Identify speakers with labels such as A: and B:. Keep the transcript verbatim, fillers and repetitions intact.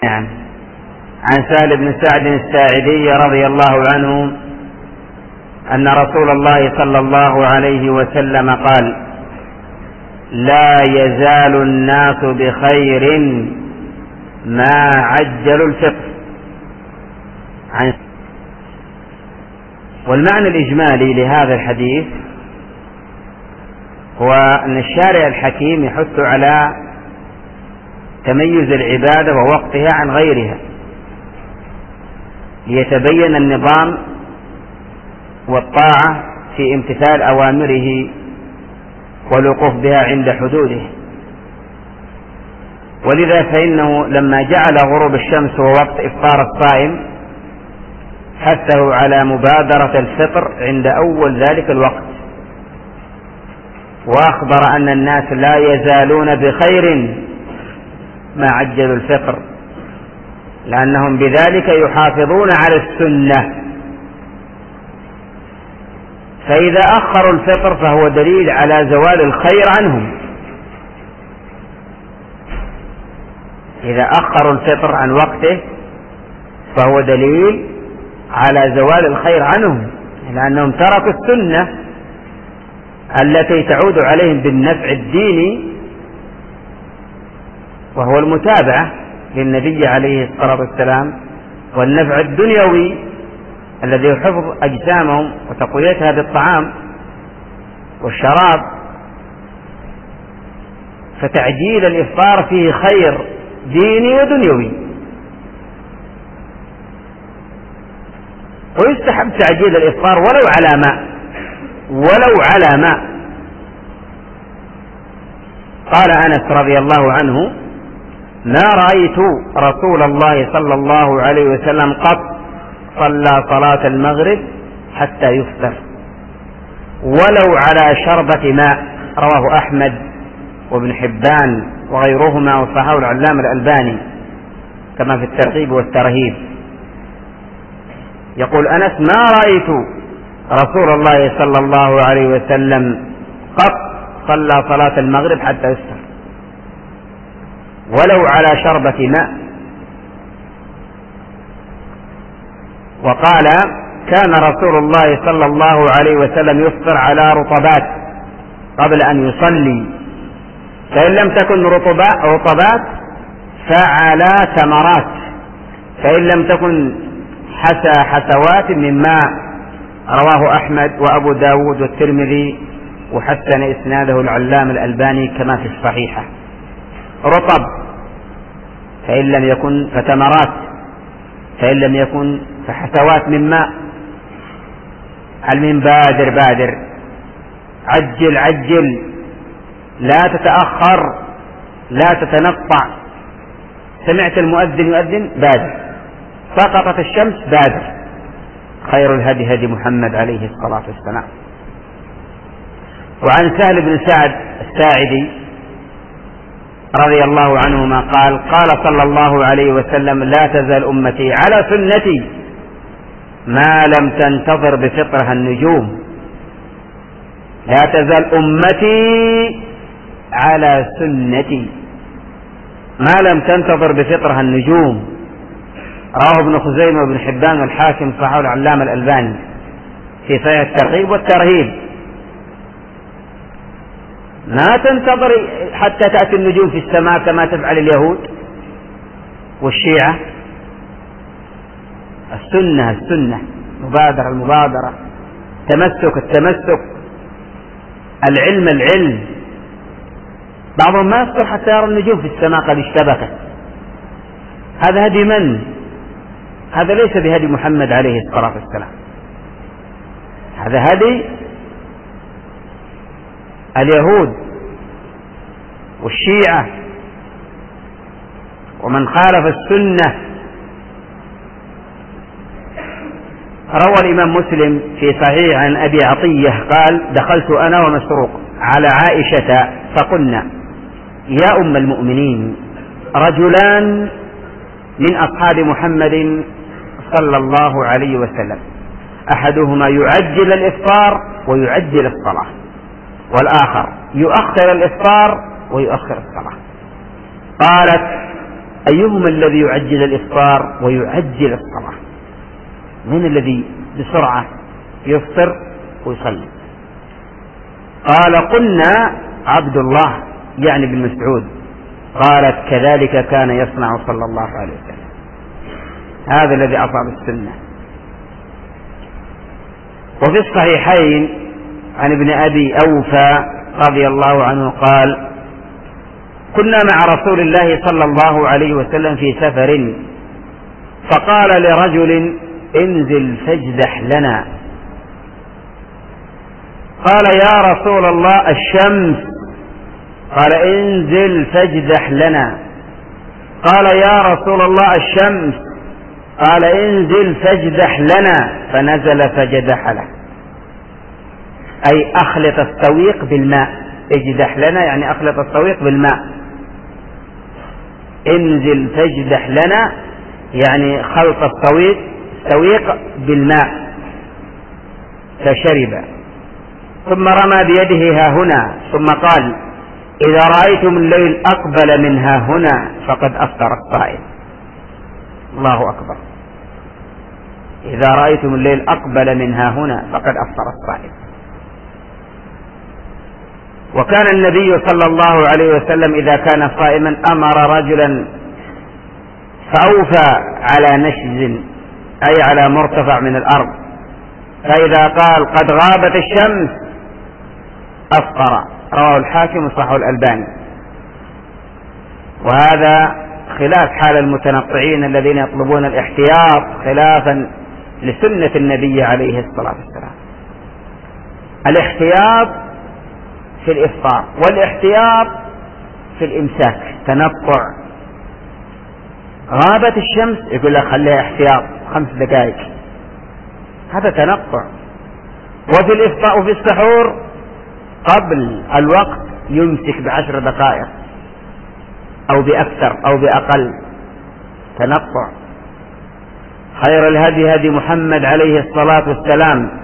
A: نعم. عن سهل بن سعد الساعدي رضي الله عنه أن رسول الله صلى الله عليه وسلم قال: لا يزال الناس بخير ما عجلوا الفطر. والمعنى الإجمالي لهذا الحديث هو أن الشارع الحكيم يحث على تميز العبادة ووقتها عن غيرها ليتبين النظام والطاعة في امتثال أوامره والوقوف بها عند حدوده. ولذا فإنه لما جعل غروب الشمس ووقت إفطار الصائم حثه على مبادرة الفطر عند أول ذلك الوقت، وأخبر أن الناس لا يزالون بخير ما عجلوا الفطر، لأنهم بذلك يحافظون على السنة. فإذا أخروا الفطر فهو دليل على زوال الخير عنهم. إذا أخروا الفطر عن وقته فهو دليل على زوال الخير عنهم، لأنهم تركوا السنة التي تعود عليهم بالنفع الديني، وهو المتابعة للنبي عليه الصلاة والسلام، والنفع الدنيوي الذي حفظ أجسامهم وتقويتها بالطعام والشراب. فتعجيل الإفطار فيه خير ديني ودنيوي، ويستحب تعجيل الإفطار ولو على ماء ولو على ماء. قال أنس رضي الله عنه: ما رأيت رسول الله صلى الله عليه وسلم قط صلى صلاة المغرب حتى يفطر ولو على شربة ماء. رواه أحمد وابن حبان وغيرهما وصححه العلامة الألباني كما في الترغيب والترهيب. يقول أنس: ما رأيت رسول الله صلى الله عليه وسلم قط صلى صلاة المغرب حتى يفطر ولو على شربة ماء. وقال: كان رسول الله صلى الله عليه وسلم يفطر على رطبات قبل أن يصلي، فإن لم تكن رطبات فعلى تمرات، فإن لم تكن حسى حسوات من ماء. رواه أحمد وأبو داود والترمذي وحسن إسناده العلامة الألباني كما في الصحيحة. رطب فإن لم يكن فتمرات، فإن لم يكن فحسوات من ماء. المهم بادر بادر، عجل عجل، لا تتأخر، لا تتنطع. سمعت المؤذن يؤذن بادر، سقطت الشمس بادر. خير الهدي هدي محمد عليه الصلاة والسلام. وعن سهل بن سعد الساعدي رضي الله عنهما قال: قال صلى الله عليه وسلم: لا تزال أمتي على سنتي ما لم تنتظر بفطرها النجوم. لا تزال أمتي على سنتي ما لم تنتظر بفطرها النجوم. رواه ابن خزيمة وابن حبان والحاكم صححه العلامة الألباني في صحيح الترغيب والترهيب. ما تنتظر حتى تأتي النجوم في السماء كما تفعل اليهود والشيعة. السنة السنة، مبادرة المبادرة، تمسك التمسك، العلم العلم. بعضهم ما يصبر حتى يرى النجوم في السماء قد اشتبكت. هذا هدي من؟ هذا ليس بهدي محمد عليه الصلاة والسلام. هذا هدي اليهود والشيعة ومن خالف السنة. روى الإمام مسلم في صحيح عن أبي عطية قال: دخلت أنا ومسروق على عائشة فقلنا: يا أم المؤمنين، رجلان من أصحاب محمد صلى الله عليه وسلم، أحدهما يعجل الإفطار ويعجل الصلاة، والآخر يؤخر الإفطار ويؤخر الصلاة. قالت: أيهما الذي يعجل الإفطار ويعجل الصلاة؟ من الذي بسرعة يفطر ويصلي؟ قال قلنا عبد الله يعني بن مسعود. قالت كذلك كان يصنع صلى الله عليه وسلم. هذا الذي أصاب السنة. وفي الصحيحين عن ابن أبي أوفى رضي الله عنه قال كنا مع رسول الله صلى الله عليه وسلم في سفر فقال لرجل انزل فاجدح لنا. قال يا رسول الله الشمس. قال انزل فاجدح لنا. قال يا رسول الله الشمس. قال انزل فاجدح لنا. فنزل فجدح له، أي أخلط السويق بالماء. اجدح لنا يعني أخلط السويق بالماء. انزل فاجدح لنا يعني خلط السويق السويق بالماء. فشرب ثم رمى بيده ها هنا ثم قال إذا رأيتم الليل أقبل من ها هنا فقد أفطر الصائم. الله أكبر. إذا رأيتم الليل أقبل من ها هنا فقد أفطر الصائم. وكان النبي صلى الله عليه وسلم إذا كان صائما أمر رجلا فأوفى على نشز أي على مرتفع من الأرض، فإذا قال قد غابت الشمس أفطر. رواه الحاكم وصححه الألباني. وهذا خلاف حال المتنطعين الذين يطلبون الاحتياط خلافا لسنة النبي عليه الصلاة والسلام. الاحتياط في الإفطار والاحتياط في الإمساك. تنطع غابت الشمس يقول لك خليها احتياط خمس دقائق، هذا تنطع. وفي الإفطار وفي السحور قبل الوقت يمسك بعشر دقائق أو بأكثر أو بأقل. تنطع. خير الهدي هدي محمد عليه الصلاة والسلام